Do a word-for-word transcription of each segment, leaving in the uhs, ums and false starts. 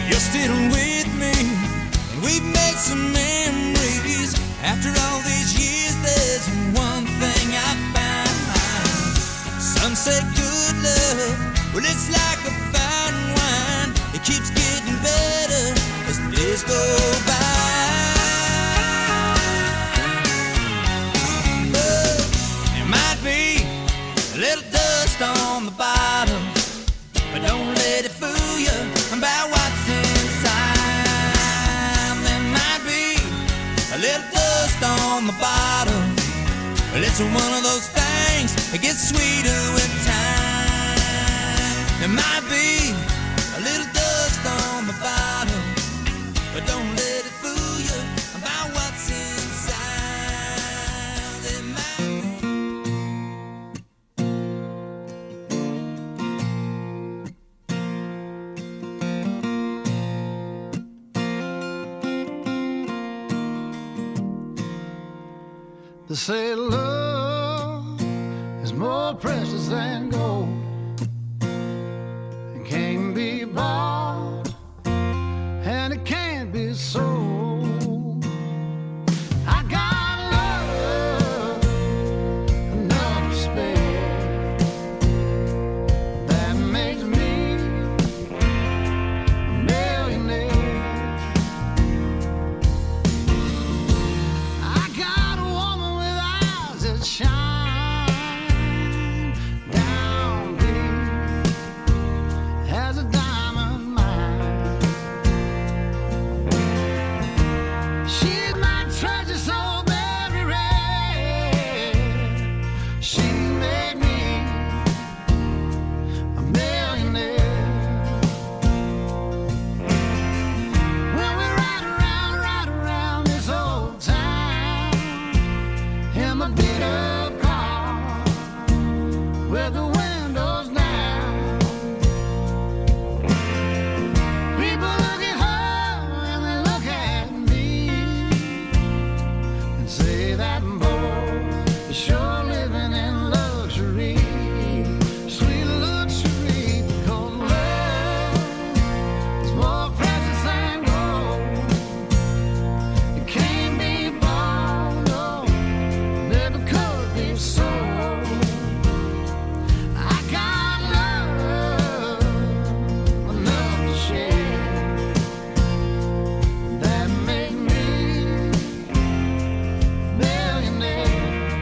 You're still with me, and we've made some memories. After all these years, there's one thing I find. Some say good love, well, it's like a fine wine. It keeps getting better as the days go by. But there might be a little dust on the bottom, but don't let it fool you about what's inside. There might be a little dust on the bottom, but it's one of those things that gets sweeter with time. There might be a little dust on the bottom, but don't let it fool you about what's inside. There might They say love is more precious than gold and can't be bought and it can't be sold. I got love enough to spare that makes me a millionaire. I got a woman with eyes that shine down deep as a diamond mine. She's my treasure so very rare. She made me a millionaire. When we ride around, ride around this old town in my beat up car with the windows down, people look at her and they look at me and say that boy is sure living in luxury, sweet luxury, because love is more precious than gold. It can't be bought, no, never could be sold. I got love enough to share that make me a millionaire.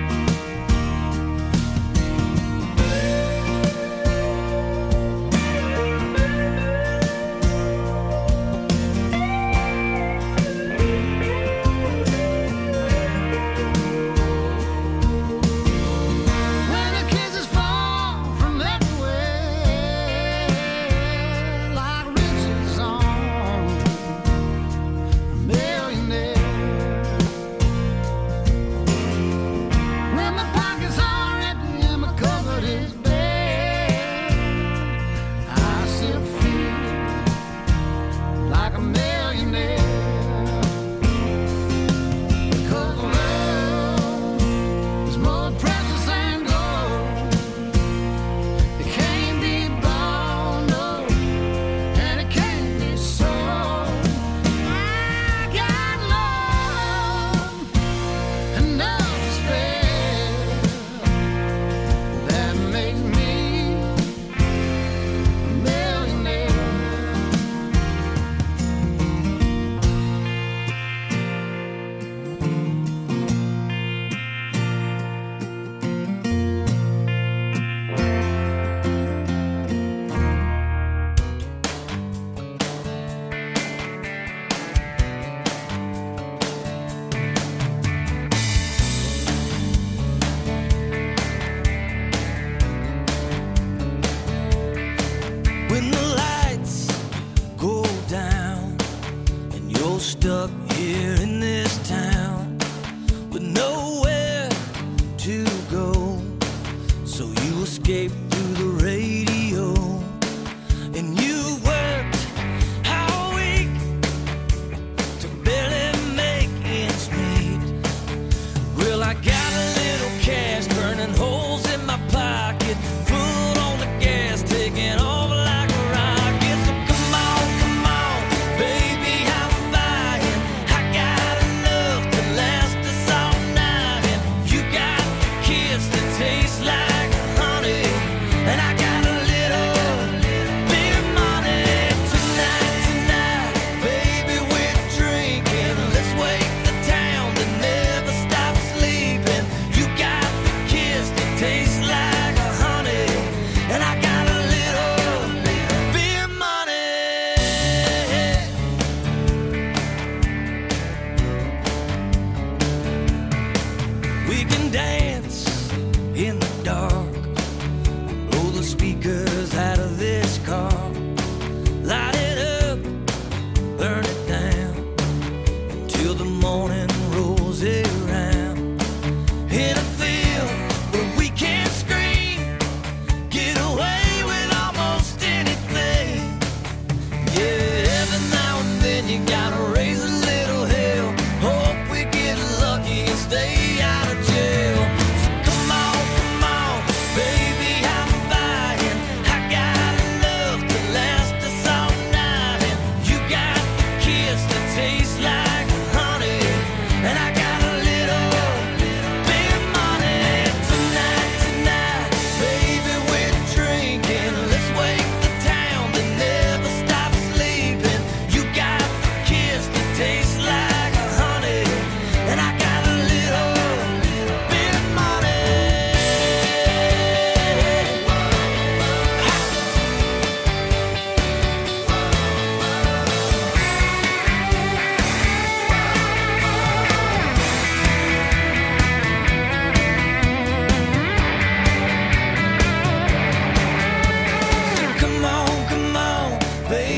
When the kisses fall from everywhere like riches on a millionaire. When my pockets are empty and my cupboard is bare, I still feel like a millionaire. Because love is more precious than gold. It can't be bought, no, and it can't be sold. I got love enough to spare that makes me a millionaire. when the lights go down and you're stuck here in this town with nowhere to go, so you escape through the radio and you worked all week to barely make ends meet. Well, I got a little cash burning holes in my pocket, foot on the gas, taking off like a rocket. So come on, come on,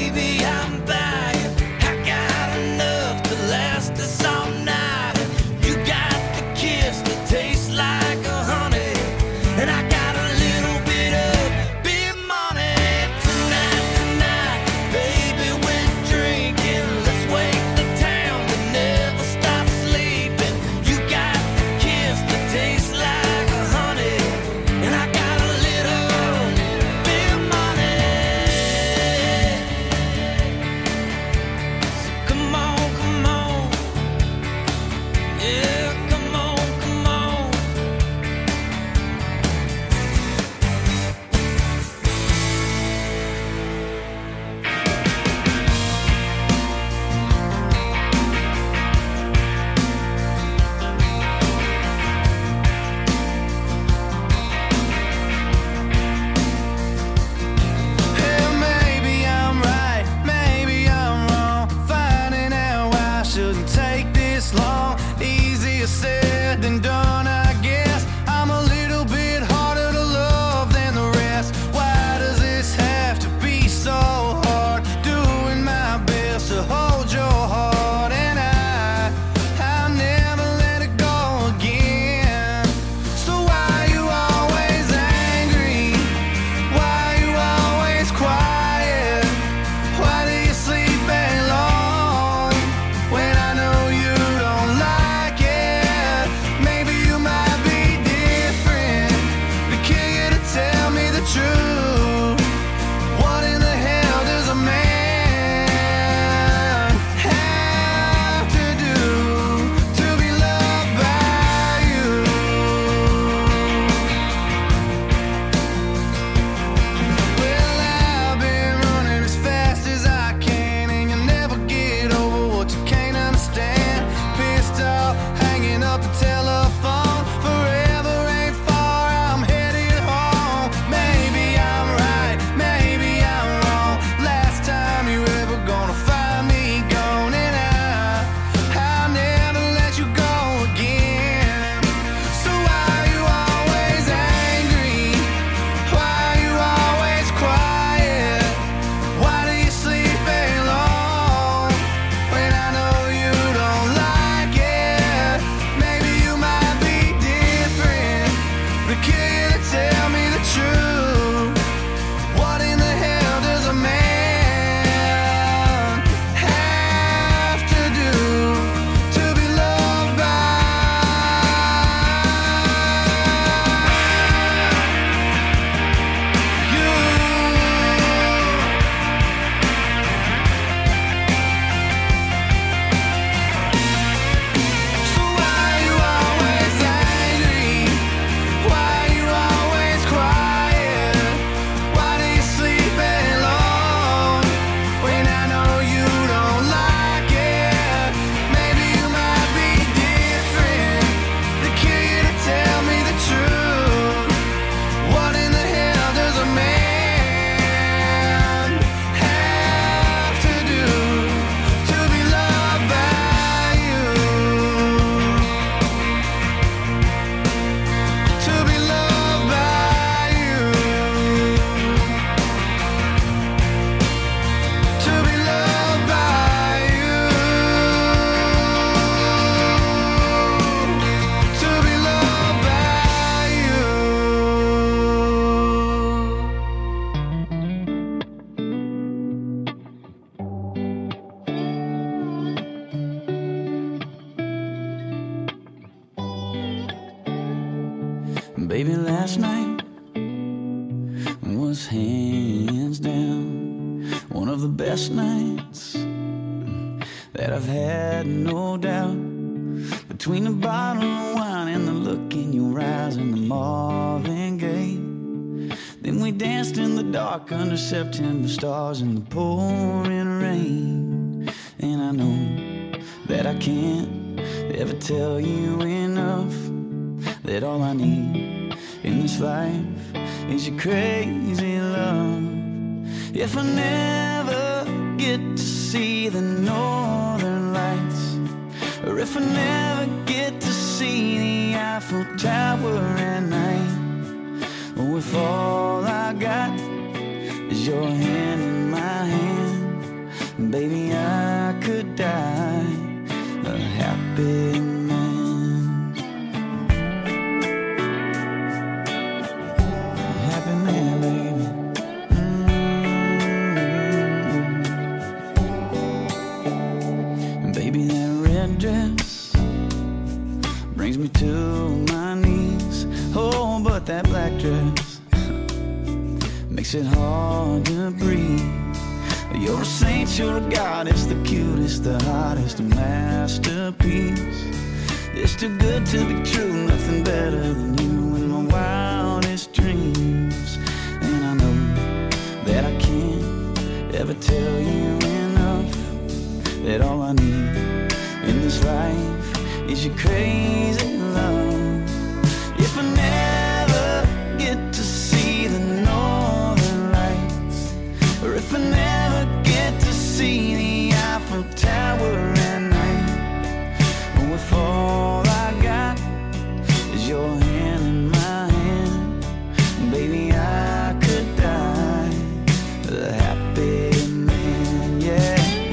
baby, I'm buying. I got enough to last us all night. You got the kiss that tastes like a honey, and I got a little bit of big money. Tonight, tonight, baby, we're drinking. Let's wake the town to never stop sleeping. You got the kiss that tastes like a honey, and I got a little bit of money. So come on, come on. Yeah, come on, come on. Hell, maybe I'm right, maybe I'm wrong. Finding out why I shouldn't take this long. Easier said than done, I guess. I'm a little bit harder to love than the rest. Why does this have to be so hard? Doing my best to hold your heart, and I, I'll never let it go again. So why you always angry? Why you always quiet? Why do you sleep alone when I know you don't like it? Maybe you might be different, but can you to tell me the truth? What in the hell does a man have to do to be loved by you? Well, I've been running as fast as I can, and you'll never get over what you can't understand. Pissed off, hanging up the telephone. Forever ain't far, I'm headed home. Maybe I'm right, maybe I'm wrong. Last time you ever gonna find me gone, and I, I'll never let you go again. So why you always angry? Why you always quiet? Why do you sleep alone when I know you don't like it? Maybe you might be different, but can you tell me the truth? What in the hell does a man have to do to be loved by you? So why you always angry? Why you always quiet? Why do you sleep alone when I know you don't like it? Maybe you might be different, but can you to tell me the truth? What in the hell does a man have to do to be loved by you? To be loved by you. To be loved by you. To be loved by you. Baby, last night was hands down one of the best nights that I've had, no doubt. Between the bottle of wine and the look in your eyes and the Marvin Gaye, then we danced in the dark under September stars in the pouring rain. And I know that I can't ever tell you enough that all I need in this life is your crazy love. If I never get to see the northern lights, or if I never get to see the Eiffel Tower at night, or if all I got is your hand in my hand, Baby, I could die a happy man. A happy man, baby. Mm-hmm. Baby, that red dress brings me to my knees. Oh, but that black dress makes it hard to breathe. You're a saint, you're a goddess, the cutest, the hottest, a masterpiece. It's too good to be true, nothing better than you in my wildest dreams. And I know that I can't ever tell you enough, that all I need in this life is your crazy love. If I never get to see the northern lights, or if I never get to see the Eiffel Tower at night, or if all I got is your hand in my hand, baby, I could die a happy man, yeah.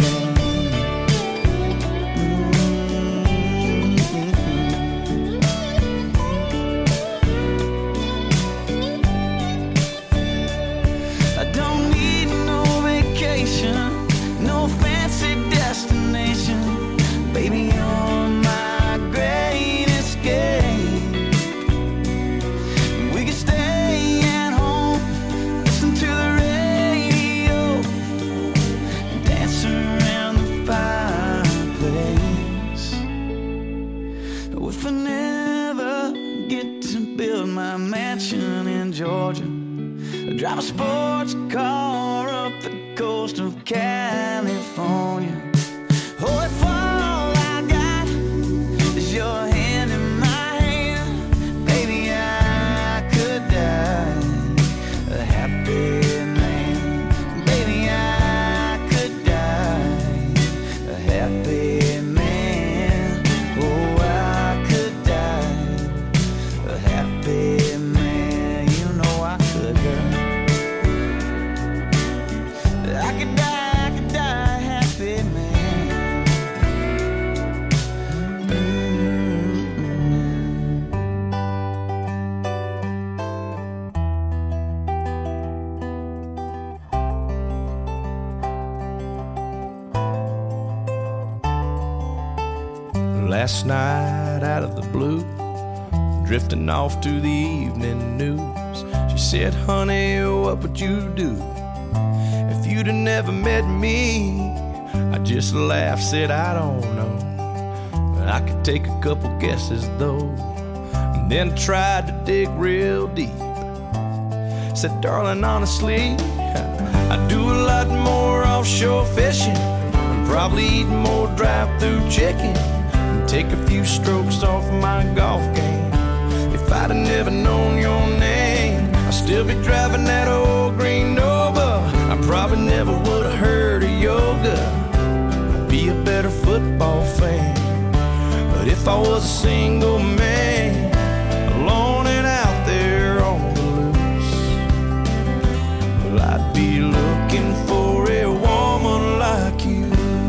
No fancy destination, baby, you're my great escape. We could stay at home, listen to the radio, dance around the fireplace. If I never get to build my mansion in Georgia, drive a sports car up the coast of California. Oh, if all I got is your hand in my hand, baby, I could die a happy man. Baby, I could die a happy man. Oh, I could die a happy man. You know I could, girl. I could die, I could die happy, man. Mm-hmm. Last night out of the blue, drifting off to the evening news, she said, honey, what would you do if you'd have never met me? I just laughed, said I don't know, I could take a couple guesses though, and then tried to dig real deep. Said, darling, honestly, I do a lot more offshore fishing, and probably eat more drive-through chicken, and take a few strokes off my golf game. If I'd have never known your name, I'd still be driving that old green Nova. I probably never would have heard of yoga, I'd be a better football fan. But if I was a single man, alone and out there on the loose, well, I'd be looking for a woman like you.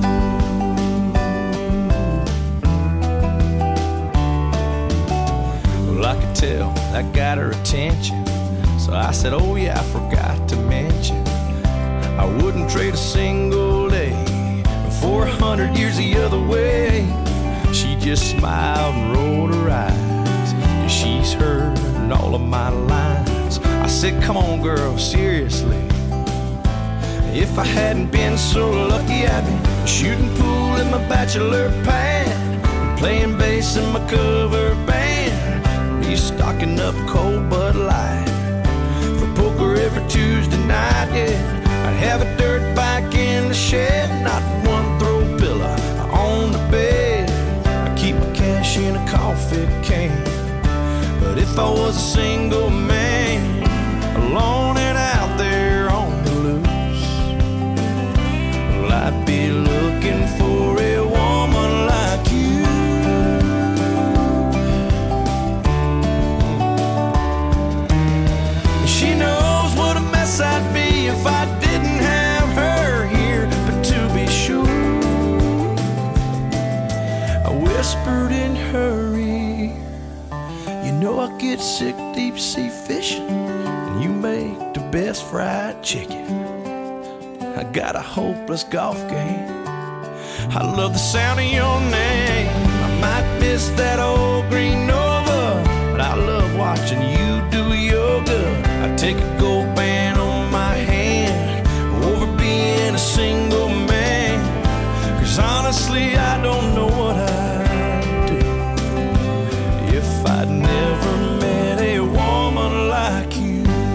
Well, I could tell that got her attention, so I said, oh yeah, I forgot to mention, I wouldn't trade a single day for a hundred years the other way. She just smiled and rolled her eyes, 'cause she's heard all of my lines. I said, come on, girl, seriously. If I hadn't been so lucky, I'd be shooting pool in my bachelor pad, playing bass in my cover band, be stocking up cold Bud Light for poker every Tuesday night, yeah. I'd have a dirt bike in the shed, not one throw pillow on the bed. I'd keep my cash in a coffee can. But if I was a single man, alone and out there on the loose, well, I'd be looking for a woman like you. She knows what a mess I'd be if I didn't have her here. But to be sick deep sea fishing, and you make the best fried chicken. I got a hopeless golf game. I love the sound of your name. I might miss that old green Nova, but I love watching you do yoga. I take a gold band on my hand over being a single man, 'cause honestly I don't know what I'd do if I'd never met a woman like you.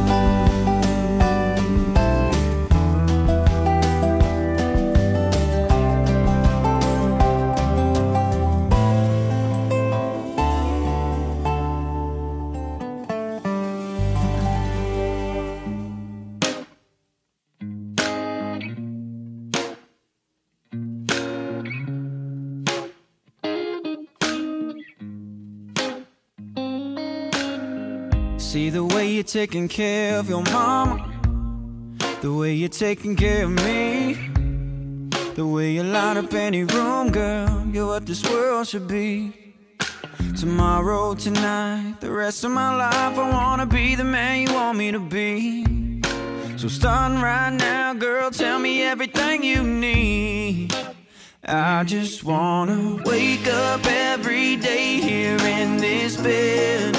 See the way you're taking care of your mama, the way you're taking care of me, the way you light up any room, girl, you're what this world should be. Tomorrow, tonight, the rest of my life, I wanna be the man you want me to be. So starting right now, girl, tell me everything you need. I just wanna wake up every day here in this bed,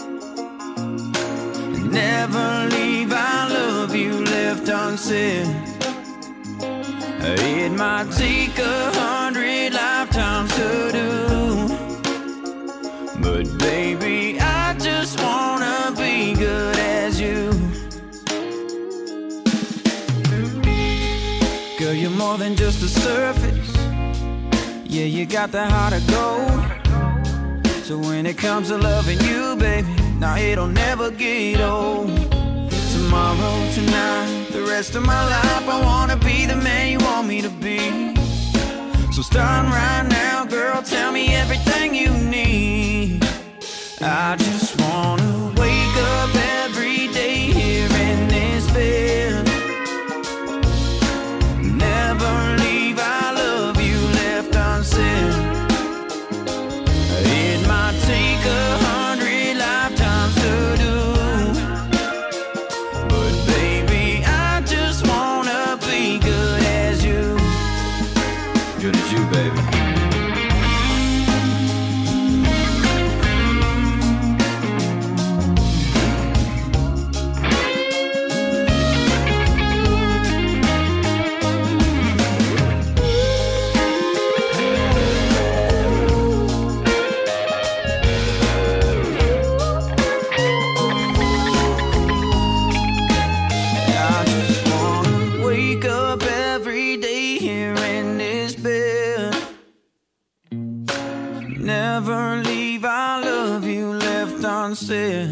never leave I love you left unsaid. It might take a hundred lifetimes to do, but baby, I just wanna be good as you. Girl, you're more than just the surface. Yeah, you got the heart of gold. So when it comes to loving you, baby, now it'll never get old. Tomorrow, tonight, the rest of my life, I wanna be the man you want me to be. So starting right now, girl, tell me everything you need. I just wanna wake up every day here in this bed, never leave I love you left unsaid. It might take a hundred lifetimes to do, but baby, I just wanna be good as you. Good as you, baby. Never leave I love you left unsaid.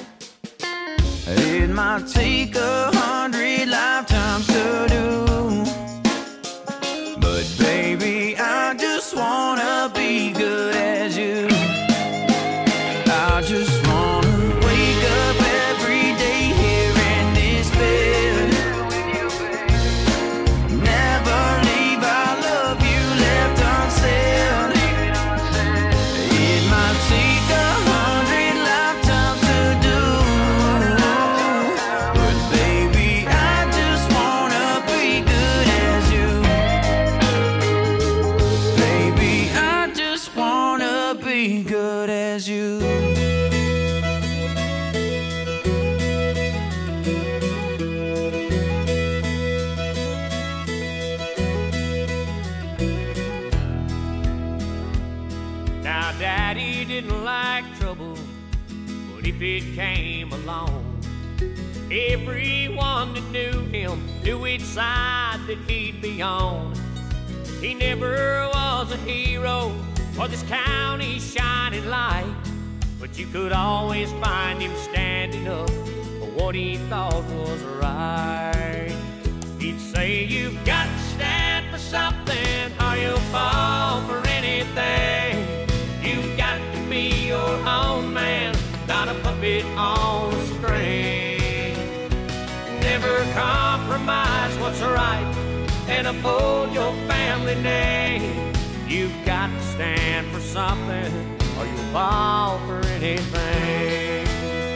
It might take a hundred lifetimes to do, but baby, I just wanna be good as you. I just wanna wake up every day here in this bed, never leave I love you left unsaid. It might take a hundred lifetimes to do, but baby, I just wanna be good as you. Baby, I just wanna be good as you. Now, Daddy didn't like trouble, but if it came along, everyone that knew him knew which side that he'd be on. He never was a hero or this county's shining light, but you could always find him standing up for what he thought was right. He'd say, you've got to stand for something or you'll fall for anything. You've got to be your own man, not a puppet on a string. Never compromise what's right and uphold your family name. You've got to stand for something or you'll fall for anything.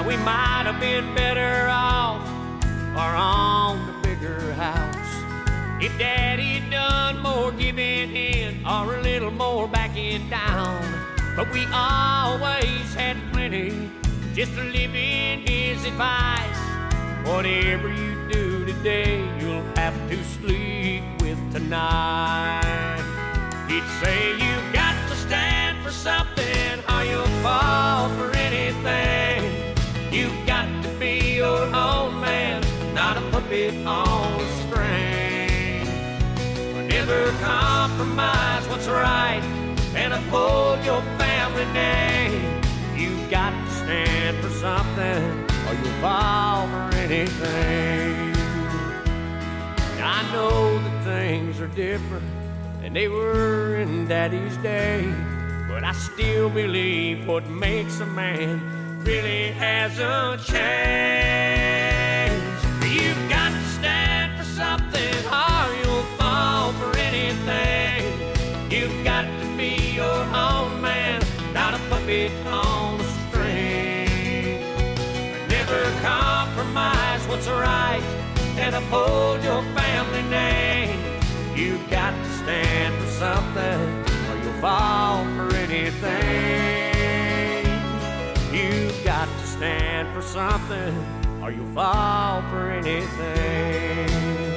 we might have been better off or on the bigger house if Daddy'd done more giving in or a little more backing down. But we always had plenty just to live in his advice. Whatever you do today, you'll have to sleep with tonight. He'd say you've got to stand for something or you'll fall for anything. You've got to be your own man, not a puppet on a string. Never compromise what's right and uphold your family name. You've got to stand for something or you'll fall for anything. Now, I know that things are different than they were in Daddy's day, but I still believe what makes a man really hasn't changed. You've got to stand for something or you'll fall for anything. You've got to be your own man, not a puppet on a string. Never compromise what's right and uphold your family name. You've got to stand for something or you'll fall for anything. You've got to stand for something or you'll fall for anything.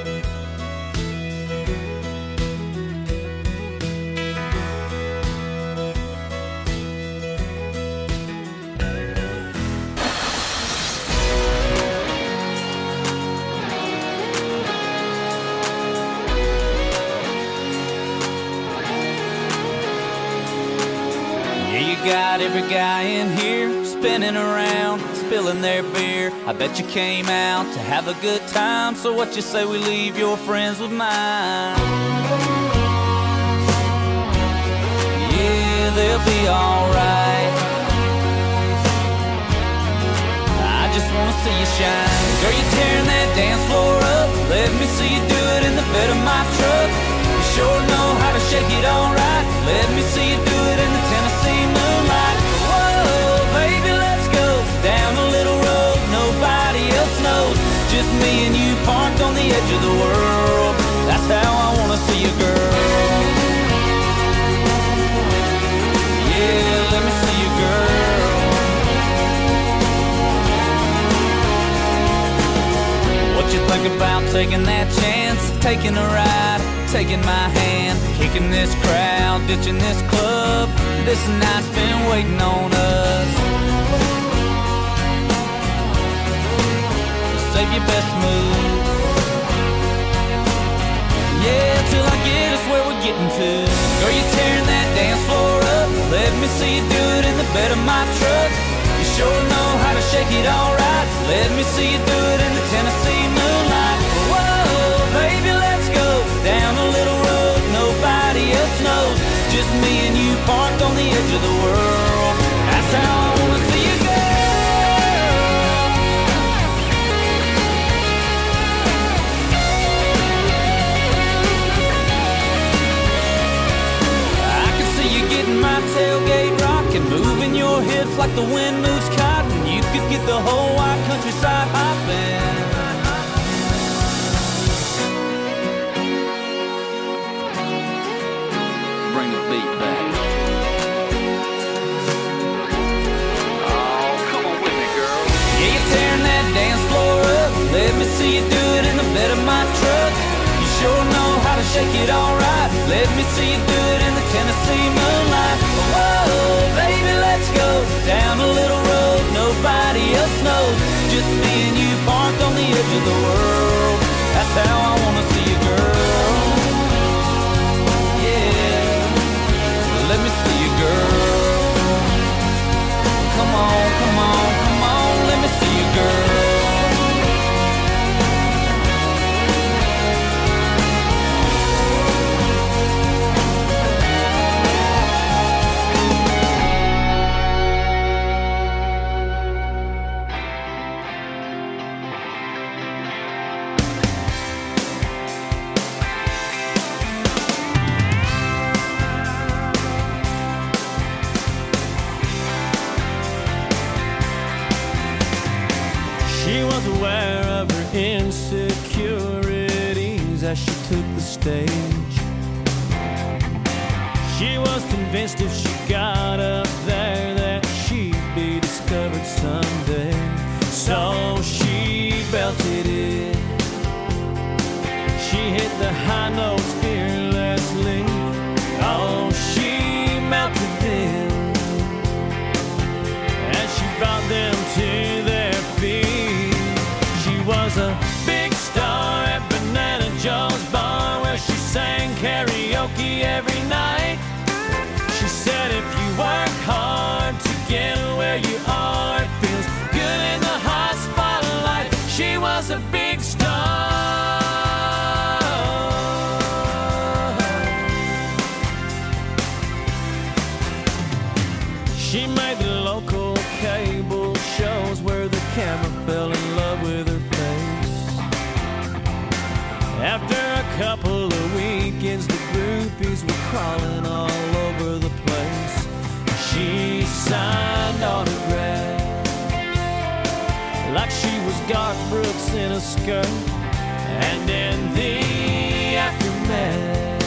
Got every guy in here spinning around, spilling their beer. I bet you came out to have a good time, so what you say we leave your friends with mine? Yeah, they'll be alright. I just wanna see you shine. Girl, you tearing that dance floor up. Let me see you do it in the bed of my truck. You sure know how to shake it alright. Let me see you do it in the Tennessee moonlight. Whoa, baby, let's go down a little road nobody else knows. Just me and you parked on the edge of the world. That's how I wanna see you, girl. Yeah, let me see you, girl. What you think about taking that chance, taking a ride, taking my hand, kicking this crowd, ditching this club? This night's been waiting on us. Save your best move. Yeah, till I get us where we're getting to. Girl, you tearing that dance floor up. Let me see you do it in the bed of my truck. You sure know how to shake it alright. Let me see you do it in the Tennessee moonlight. Whoa, baby, let's go down a little road nobody else knows. Just me and you parked on the edge of the world. That's how I wanna see you, girl. I can see you getting my tailgate rocking, moving your hips like the wind moves cotton. You could get the whole wide countryside hopping. Bring the beat back. Oh, come on with me, girl. Yeah, you're tearing that dance floor up. Let me see you do it in the bed of my truck. You sure know how to shake it alright. Let me see you do it in the Tennessee moonlight. Whoa, baby, let's go down a little road nobody else knows. Just me and you parked on the edge of the world. That's how I wanna see you, girl. Let me see you, girl. Come on, come on, come on. Let me see you, girl. She was aware of her insecurities as she took the stage. She was convinced if she got up there that she'd be discovered someday. So she belted it. She hit the high notes fearlessly. Oh, she melted them as she brought them to their feet. She was a big star at Banana Joe's bar where she sang karaoke every night. She said if you work hard to get where you are, it feels good in the hot spotlight. She was a big star. She made the local cable shows where the camera fell in love with her face. After a couple of weekends, the groupies were crawling all over the place. She signed autographs like she was Garth Brooks in a skirt. And in the aftermath,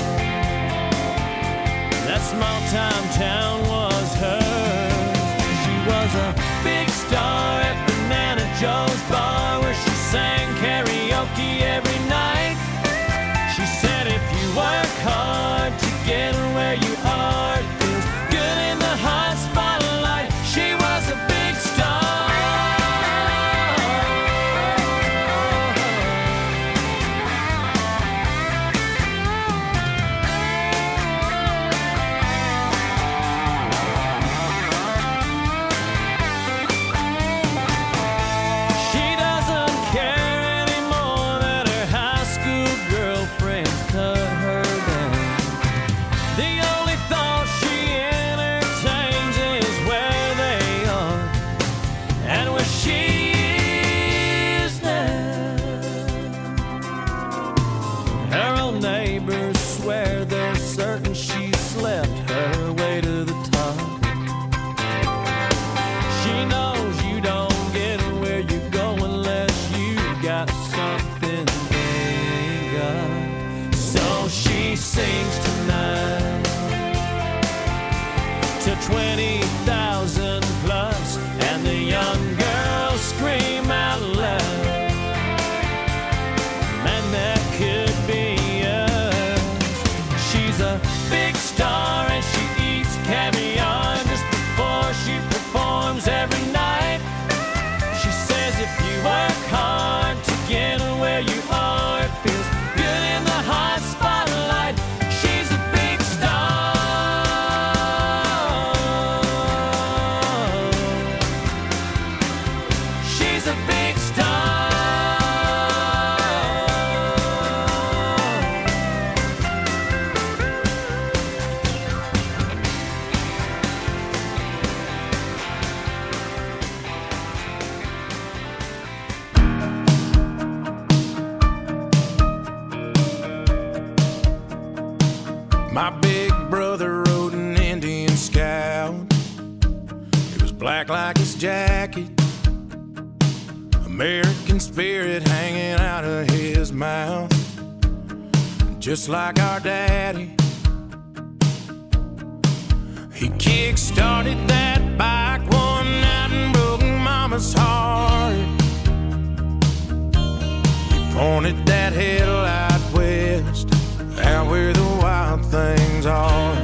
that small time town was hers. She was a big star at Banana Joe's bar where she sang karaoke every night. She said if you work hard to get where you are, it feels good in the hot spotlight. She was a big star. Sings tonight to twenty thousand plus, and the young girls scream out loud, man, that could be us. She's a big star and she eats caviar just before she performs every night. She says if you work hard to get where you are, it feels good in the hot spotlight. She's a big star. She's a big star. My big brother rode an Indian Scout. It was black like his jacket, American spirit hanging out of his mouth. Just like our daddy, he kick-started that bike one night and broke Mama's heart. He pointed that headlight west, out where the wild things are.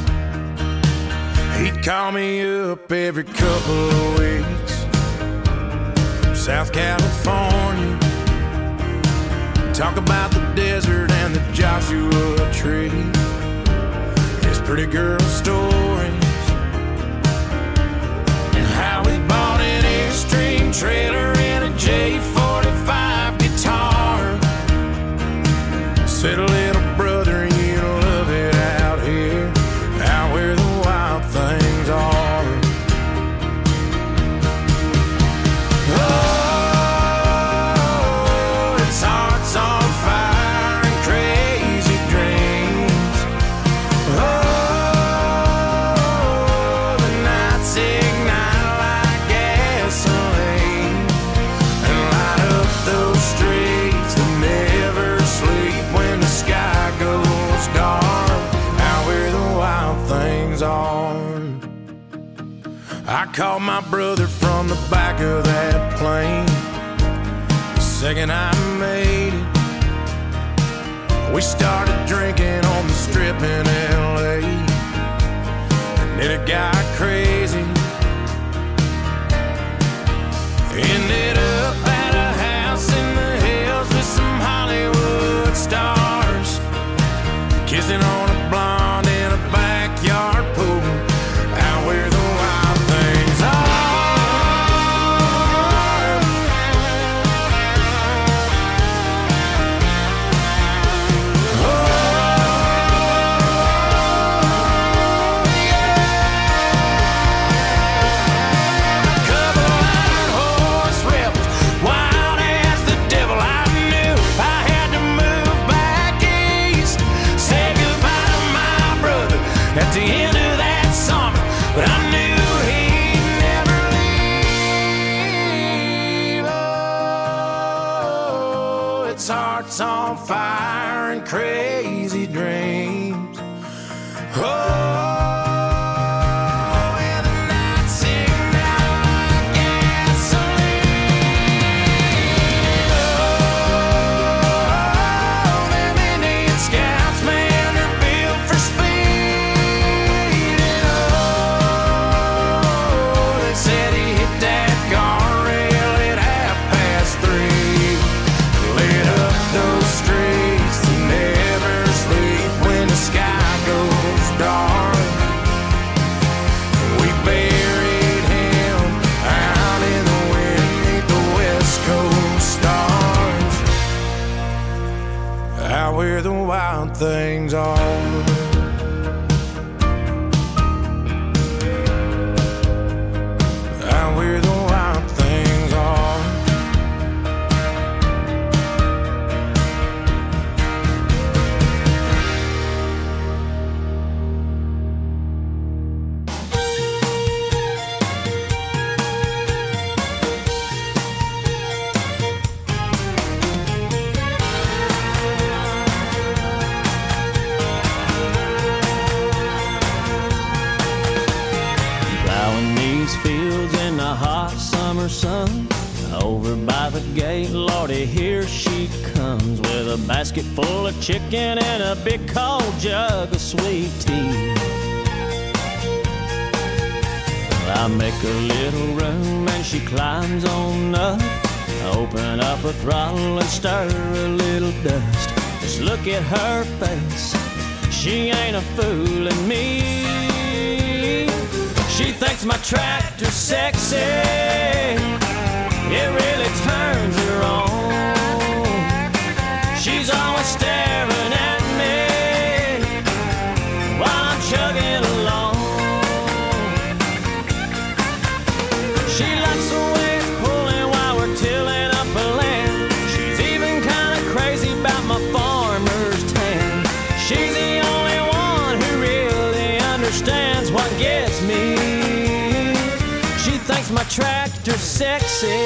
He'd call me up every couple of weeks from South California, talk about the desert and the Joshua Tree, his pretty girl stories, and how he bought an Airstream trailer and a J forty-five guitar. Said, little brother, you love it out here, out where the wild things are. Oh, his heart's on fire and crazy dreams. Oh, the nights ignite like gasoline. called my brother from the back of that plane. The second I made it, we started drinking on the strip in L A, and then it got crazy. Ended up at a house in the hills with some Hollywood stars, kissing on a blonde in a backyard pool, out where the wild things are. Oh, yeah. Couple iron horse rebels, wild as the devil. I knew I had to move back east, say goodbye to my brother at the end of that summer, but I knew he'd never leave. Oh, its heart's on fire and crazy dreams. Oh, and the nights ignite like gasoline. Oh, them Indian scouts, man, they're built for speed. And oh, they said he hit that guardrail at half past three. Lit up those streets that never sleep when the sky goes dark. We buried him out in the wind 'neath the West Coast stars, out where the wild things are. Out where the wild things are. Plowing these fields in the hot summer sun, over by the gate, Lordy, here she comes with a basket full of chicken and a big cold jug of sweet tea. Well, I make a little room and she climbs on up, open up a throttle and stir a little dust. Just look at her face, she ain't a fooling me. She thinks my tractor's sexy, it really turns her on. She's always staring at me while I'm chugging along. She likes the way it's pulling while we're tilling up a land. She's even kind of crazy about my farmer's tan. She's the only one who really understands what gets me. She thinks my tractor's sexy.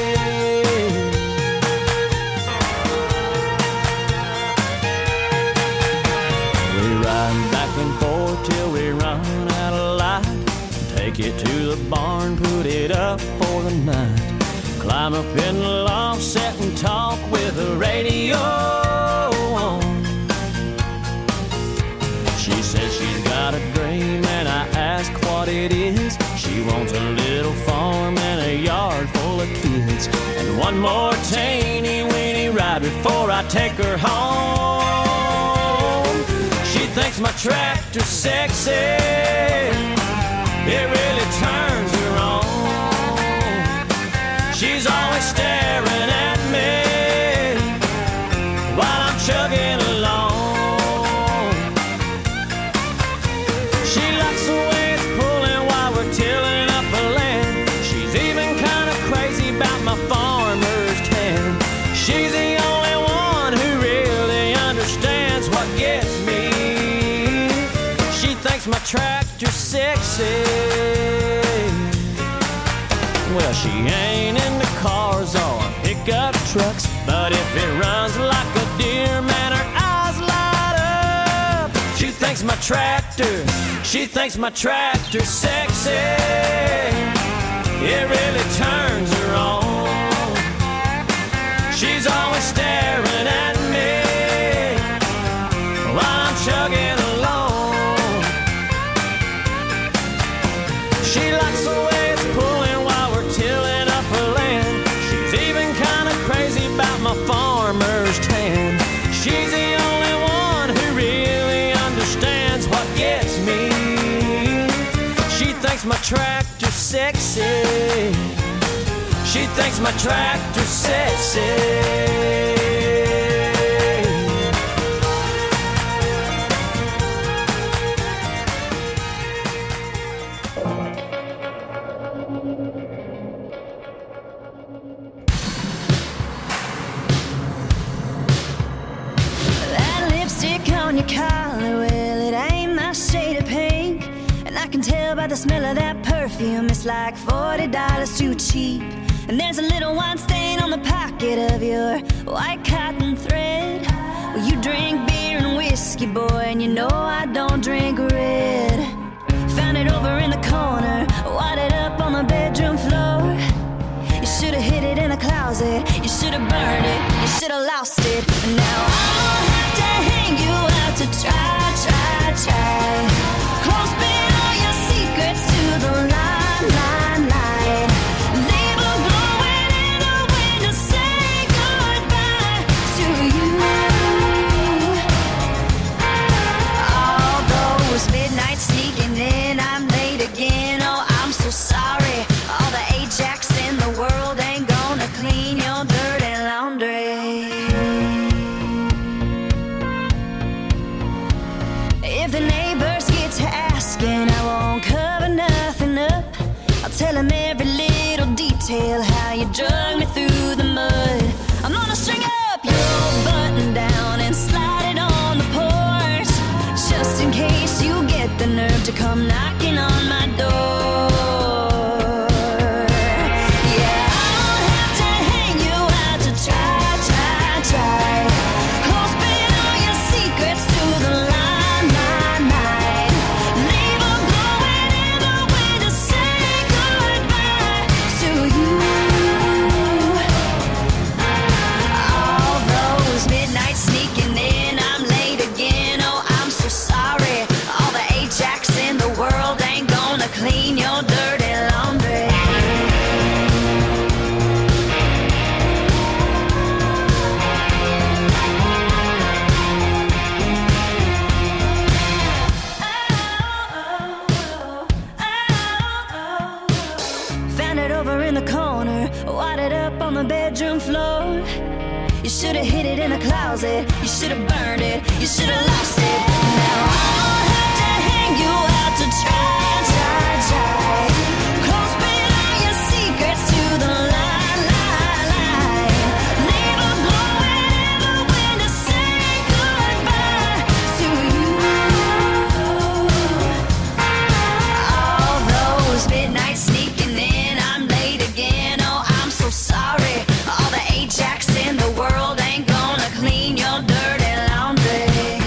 We ride back and forth till we run out of light. Take it to the barn, put it up for the night. Climb up in the loft, sit and talk with the radio on. She says she's got a dream and I ask what it is. She wants a little farm and a yard full of kids, and one more teeny weeny ride before I take her home. She thinks my tractor's sexy, it really turns her on. She's always staring at me while I'm chugging along. She likes the way it's pulling while we're tilling up a land. She's even kind of crazy about my farmer's tan. She's the only one who really understands what gets me. She thinks my tractor's sexy. Well, she ain't into cars or pickup trucks, but if it runs like a deer, man, her eyes light up. She thinks my tractor, she thinks my tractor's sexy. it really turns her on. She's always staring at me while I'm chugging along. She likes the way it's pulling while we're tilling up her land. She's even kind of crazy about my farmer's tan. She's the only one who really understands what gets me. She thinks my tractor's sexy. She thinks my tractor's sexy. On your collar, well, it ain't my shade of pink. And I can tell by the smell of that perfume, it's like forty dollars too cheap. And there's a little wine stain on the pocket of your white cotton thread. Well, you drink beer and whiskey, boy, and you know I don't drink red. Found it over in the corner, wadded up on the bedroom floor. You should've hid it in a closet, you should've burned it, you should've lost it. And now I'll have to hang you out to try, try, try. Clothespin all your secrets to the line, line, line. Label blowing in the wind to say goodbye to you. Although it's midnight sneaking in, I'm late again. Oh, I'm so sorry. All the Ajax in the world ain't gonna clean your dirty laundry. If the neighbors get to asking, I won't cover nothing up. I'll tell them every little detail, how you drug me through the mud. I'm gonna string up your old button down and slide it on the porch, just in case you get the nerve to come knocking on my door. Clean your dirty laundry. Found it over in the corner, wadded up on the bedroom floor. You should've hid it in a closet, you should've burned it, you should've lost it. Now I'll have to hang you out to try. Clothespin all your secrets to the line, line, line. Label blowing in the wind to say goodbye to you. All those midnights sneaking in, I'm late again. Oh, I'm so sorry. All the Ajax in the world ain't gonna clean your dirty laundry.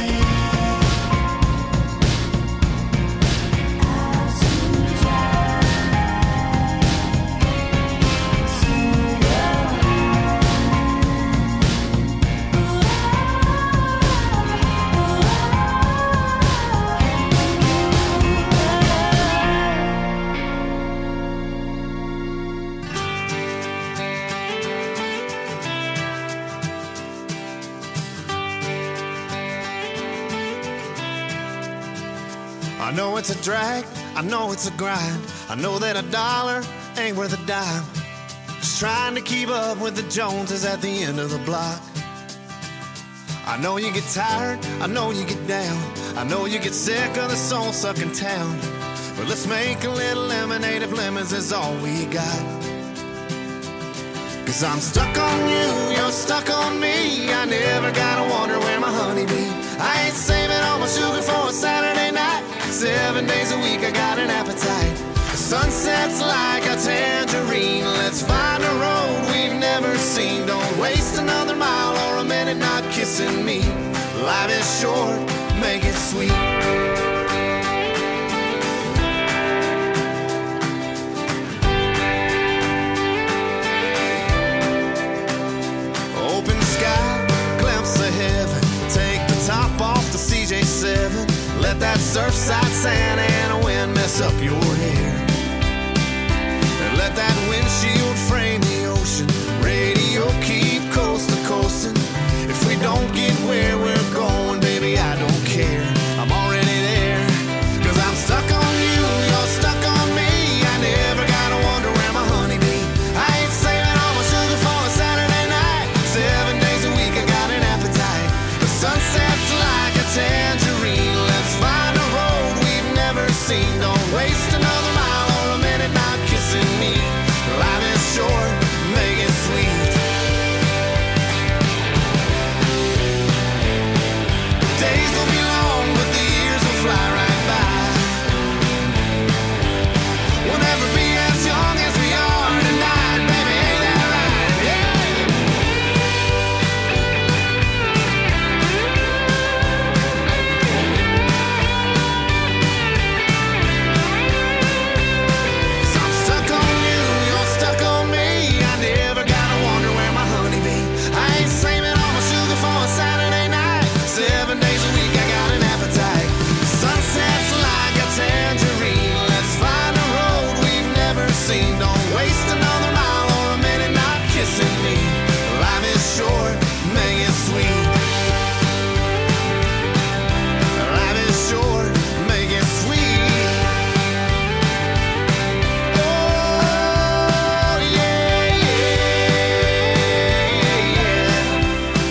I know it's a drag, I know it's a grind. I know that a dollar ain't worth a dime. Just trying to keep up with the Joneses at the end of the block. I know you get tired, I know you get down. I know you get sick of the soul-sucking town. But let's make a little lemonade if lemons is all we got. Cause I'm stuck on you, you're stuck on me. I never gotta wonder where my honey be. I ain't saving all my sugar for a Saturday night. Seven days a week I got an appetite. The sunset's like a tangerine. Let's find a road we've never seen. Don't waste another mile or a minute not kissing me. Life is short, make it sweet. Surfside Santa and a wind mess up your hair. And let that windshield frame the ocean. Radio keep coast to coasting. If we don't get where we're going, baby, I don't care. I'm already there. Cause I'm stuck on you, you're stuck on me. I never gotta wonder where my honey be. I ain't saving all my sugar for a Saturday night. Seven days a week I got an appetite. The sunset's like a tangerine. Let's find a road we've never seen. Don't waste another mile or a minute not kissing me. Life is short, make it sweet. Days will be long, but the years will fly right by. We'll never be as young as we are tonight, baby, ain't that right? Yeah. So I'm stuck on you, you're stuck on me. I never gotta wonder where my honey be. I ain't saving all my sugar for a Saturday night. Seven days a week I got an appetite. Sunset's like a tangerine. Let's find a road we've never seen. Don't waste another mile or a minute not kissing me. Life is short, make it sweet. Life is short, make it sweet. Oh, yeah, yeah, yeah.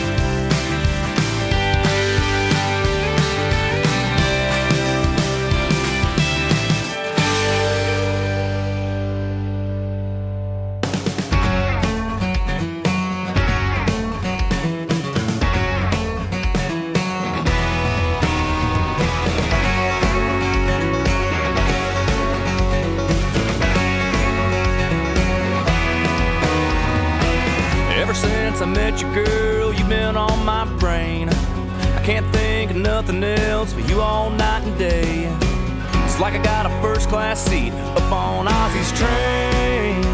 Ever since I met you, girl, you've been on my brain. I can't think of nothing else but you all night and day. It's like I got a first class seat up on Ozzy's train.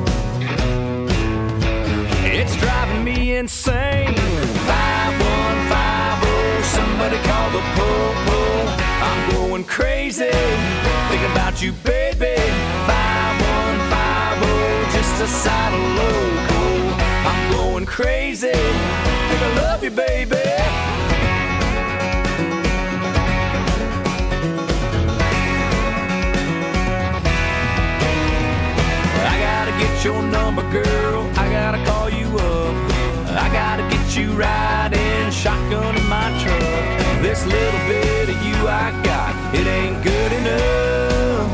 It's driving me insane. five one five oh, somebody call the po-po. I'm going crazy, thinking about you, baby. five one five oh, just a side of loco. I'm going crazy, think I love you, baby. I gotta get your number, girl, I gotta call you up. I gotta get you riding shotgun in my truck. This little bit of you I got, it ain't good enough.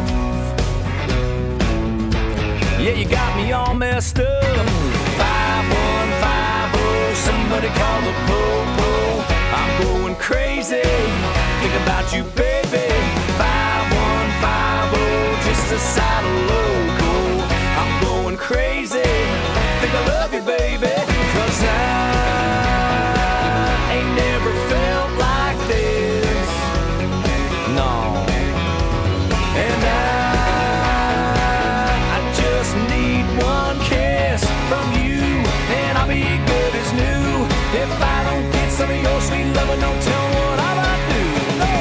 Yeah, you got me all messed up. five one five oh, somebody call the po-po. I'm going crazy, think about you, baby. five one five oh, just a side of loco. I'm going crazy, think I love you, baby. Cause I ain't never felt like this, no. And I I just need one kiss from you, and I'll be good as new. If I don't get some of your sweet loving, don't tell me what I might do. No.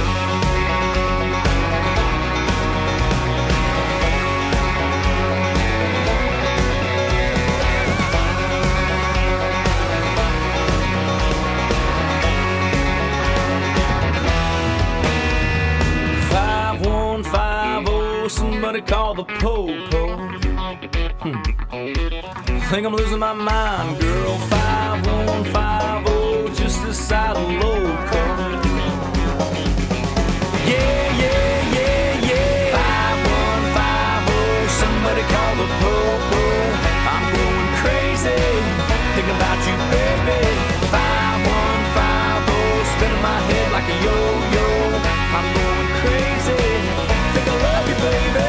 five one five oh, somebody call the po-po. Hmm. Think I'm losing my mind, girl. five one five oh, just a side of loco. Yeah, yeah, yeah, yeah. five one five oh, somebody call the po-po. I'm going crazy, thinking about you, baby. five one five oh, spinning my head like a yo-yo. I'm going crazy, think I love you, baby.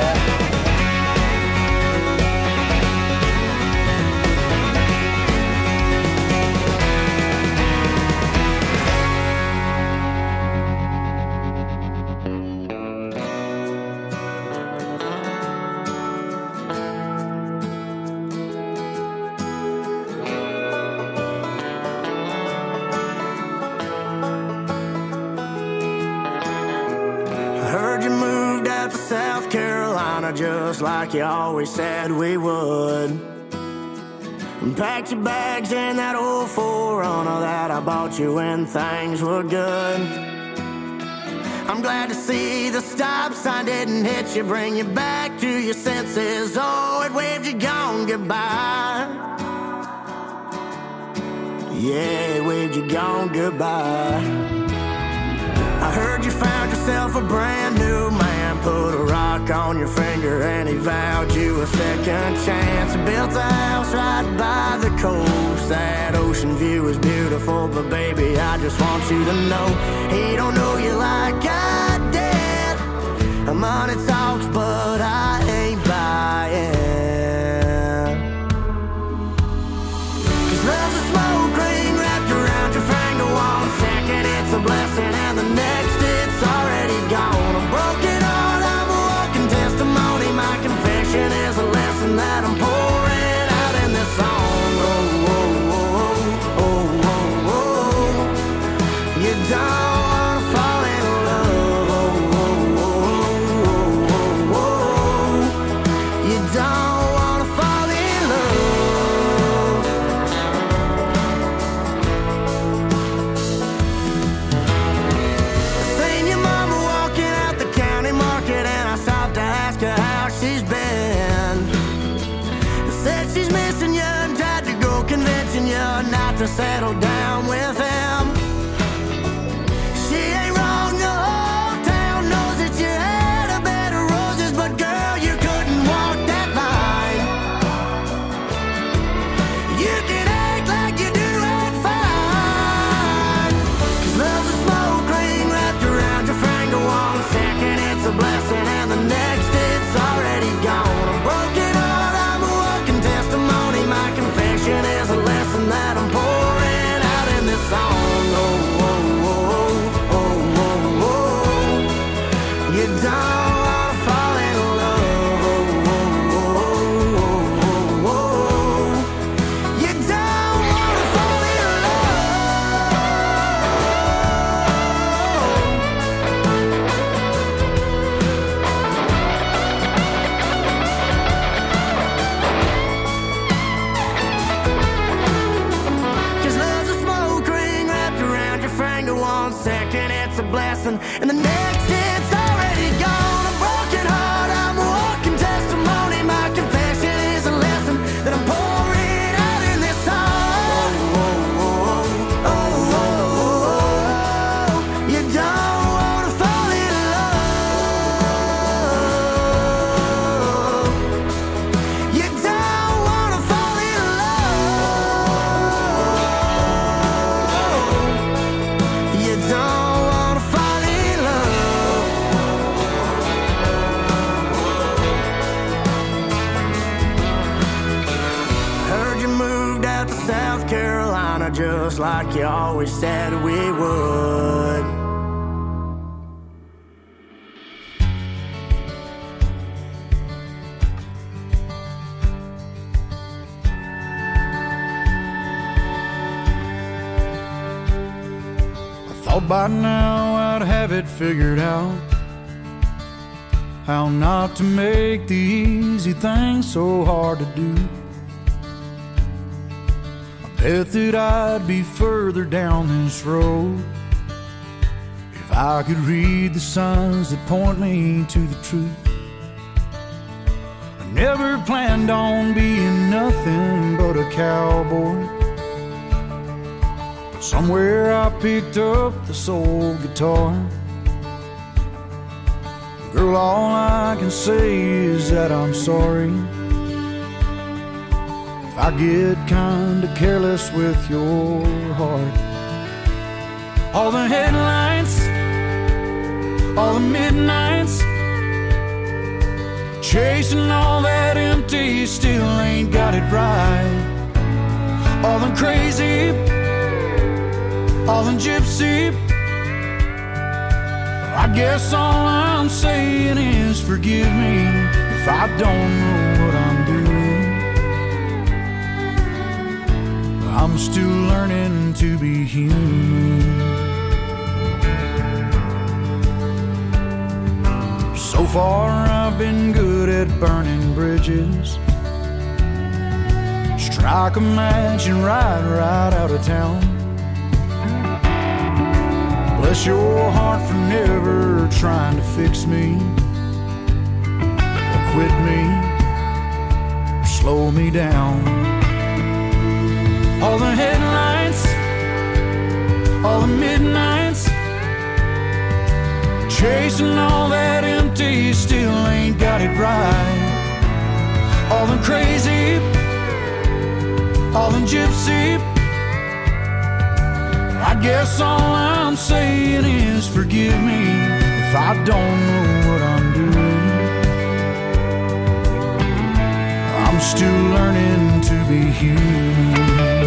South Carolina just like you always said we would. And packed your bags in that old four runner that I bought you when things were good. I'm glad to see the stop sign didn't hit you, bring you back to your senses. Oh, it waved you gone goodbye. Yeah, it waved you gone goodbye. I heard you found yourself a brand new man, put a rock on your finger and he vowed you a second chance. Built a house right by the coast, that ocean view is beautiful, but baby, I just want you to know he don't know you like I did. Money talks, but I ain't buying. Cause love's a smoke ring wrapped around your finger. One second it's a blessing and the next it's already gone. A broken heart, I'm a walking testimony. My confession is a lesson that I'm pouring out in this song. Oh, oh, oh, oh, oh, oh. You don't wanna fall in love. Oh, oh, oh, oh, oh, oh. You don't wanna fall in love. Seen your mama walking out the county market and I stopped to ask her how she's been. Said she's missing you and tried to go convincing you not to settle down with him. She ain't wrong, the whole town knows that you had a bed of roses, but girl, you couldn't walk that line. You can act like you do it fine. Cause love's a smoke ring wrapped around your finger. One second it's a blessing and the next it's already gone. A broken heart, I'm a walking testimony. My confession is a lesson that I'm pouring out in this song. Oh, oh, oh, oh, oh, oh. You don't wanna fall in love. Oh, oh, oh, oh, oh, oh. You don't wanna fall in love. Cause love's a smoke ring wrapped around your finger. One second it's a blessing and the next it's already gone. A broken heart, I'm a walking testimony. My confession is a lesson that I'm pouring out in this song. Oh, oh, oh, oh, oh, oh. You don't wanna fall in love. You don't wanna fall in love. You don't wanna fall in love. Heard you moved out to South Carolina just like you always said we would. Thought by now I'd have it figured out, how not to make the easy things so hard to do. I bet that I'd be further down this road if I could read the signs that point me to the truth. I never planned on being nothing but a cowboy. Somewhere I picked up the soul guitar. Girl, all I can say is that I'm sorry if I get kinda careless with your heart. All the headlights, all the midnights, chasing all that empty, still ain't got it right. All the crazy, all the gypsy, I guess all I'm saying is forgive me if I don't know what I'm doing. I'm still learning to be human. So far I've been good at burning bridges. Strike a match and ride right out of town. Bless your heart for never trying to fix me, or quit me, or slow me down. All the headlights, all the midnights, chasing all that empty, still ain't got it right. All the crazy, all the gypsy, I guess all I'm saying is forgive me if I don't know what I'm doing. I'm still learning to be human.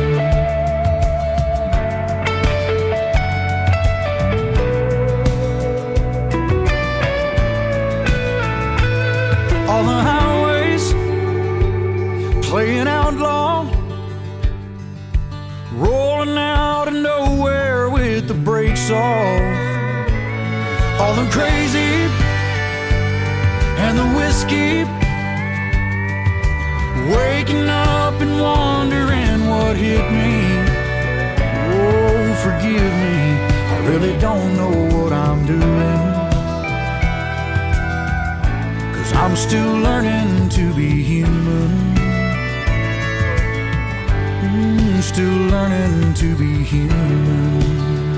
All the highways playing outlaw, rolling out of nowhere with the brakes off. All the crazy and the whiskey, waking up and wondering what hit me. Oh, forgive me, I really don't know what I'm doing, 'cause I'm still learning to be human. Mm, still learning to be human.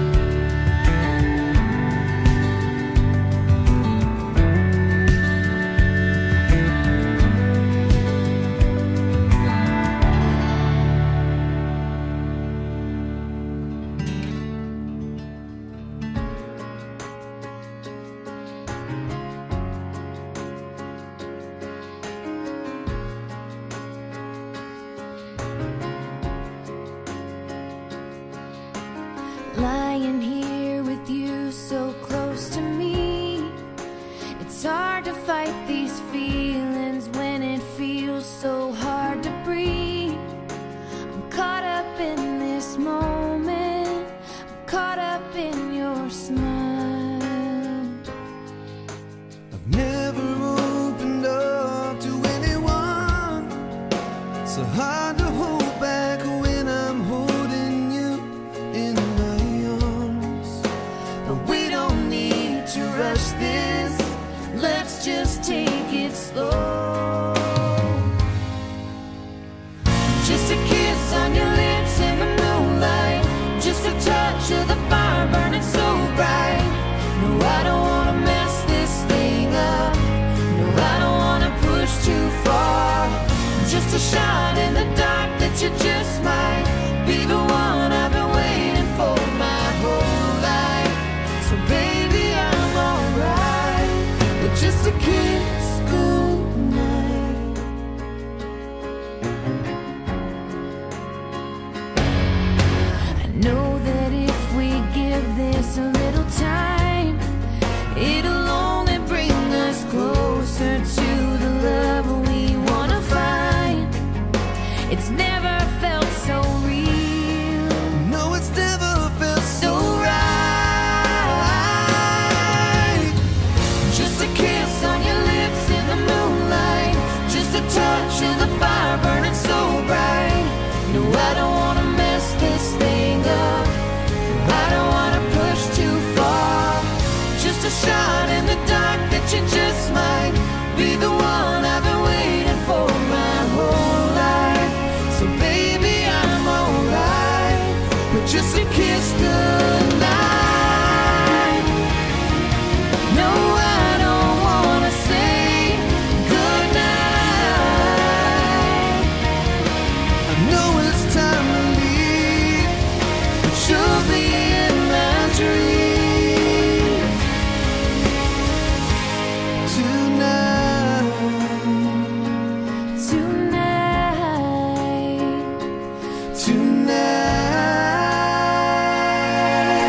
Lying here with you so close to me, it's hard to fight these feelings when it feels so hard to breathe. I'm caught up in this moment, I'm caught up in your smile. I've never opened up to anyone, so hard to hold back when I'm holding you in my arms. But we don't need to rush this, let's just take it slow. Just a kiss on your lips in the moonlight, just a touch of the fire burning so bright. No, I don't wanna mess this thing up, no, I don't wanna push too far. Just a shot in the dark that you just might be the one I've been waiting for my whole life. So baby, I'm alright with just a kiss goodnight. I know that if we give this a little time, it'll only bring us closer to the love we wanna find. It's never felt so real. No, it's never felt so right. Just a kiss on your lips in the moonlight, just a touch of the fire burning so bright. No, I don't wanna mess this thing up, I don't wanna push too far. Just a shot in the dark that you just might be the one I've been waiting for my whole life. So baby, I'm alright with just a kiss goodnight. No, I don't wanna say goodnight. I know it's time to leave, but you'll be in my dreams tonight. Tonight. Tonight.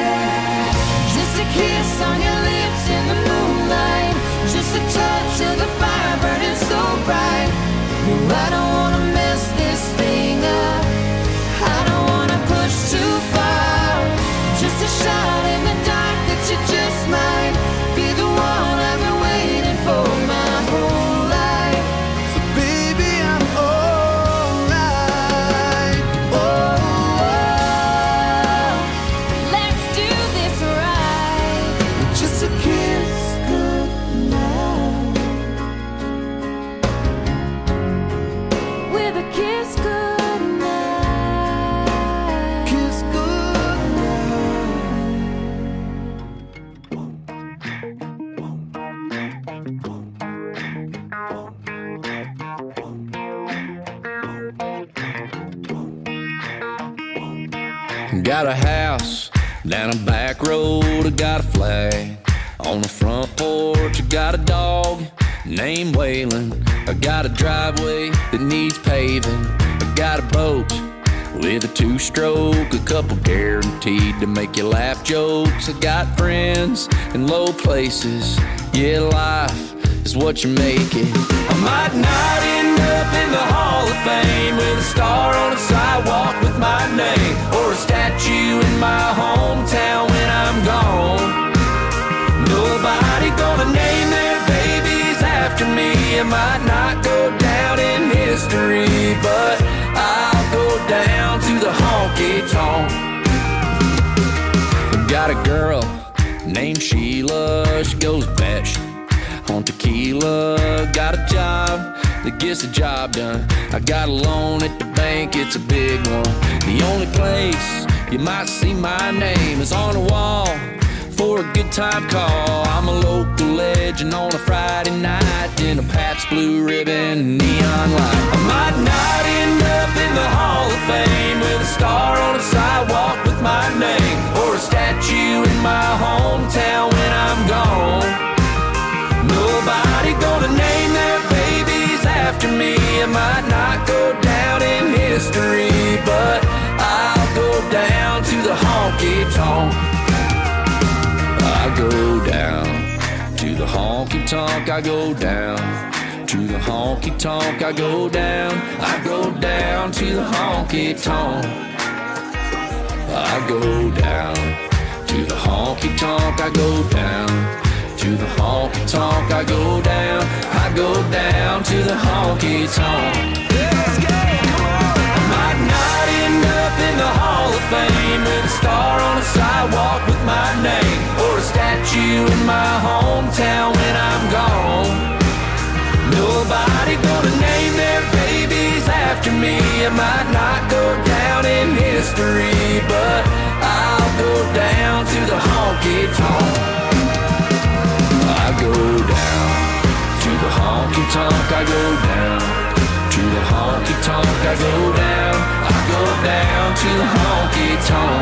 Got a house down a back road, I got a flag on the front porch. I got a dog named Waylon. I got a driveway that needs paving. I got a boat with a two-stroke, a couple guaranteed to make you laugh jokes. I got friends in low places. Yeah, life is what you make it. I might not end up in the Hall of Fame with a star on a sidewalk with my name, or a statue in my hometown when I'm gone. Nobody gonna name their babies after me. I might not go down in history, but I'll go down to the honky-tonk. Got a girl named Sheila, she goes batshit on tequila. Got a job that gets the job done. I got a loan at the bank, it's a big one. The only place you might see my name is on the wall for a good time call. I'm a local legend on a Friday night in a Pabst Blue Ribbon neon light. I might not end up in the Hall of Fame with a star on a sidewalk with my name, or a statue in my hometown when I'm gone. Nobody gonna name their babies after me. I might not go down in history, but I'll go down to the honky-tonk. I go down to the honky-tonk. I go down to the honky-tonk. I go down. I go down to the honky-tonk. I go down to the honky-tonk. I go down to the honky-tonk. I go down. I go down to the honky-tonk. Let's go! I might not end up in the Hall of Fame with a star on a sidewalk with my name, or a statue in my hometown when I'm gone. Nobody gonna name their babies after me. I might not go down in history, but I'll go down to the honky-tonk. I go down to the honky-tonk. I go down to the honky-tonk. I go down. I go down to the honky-tonk.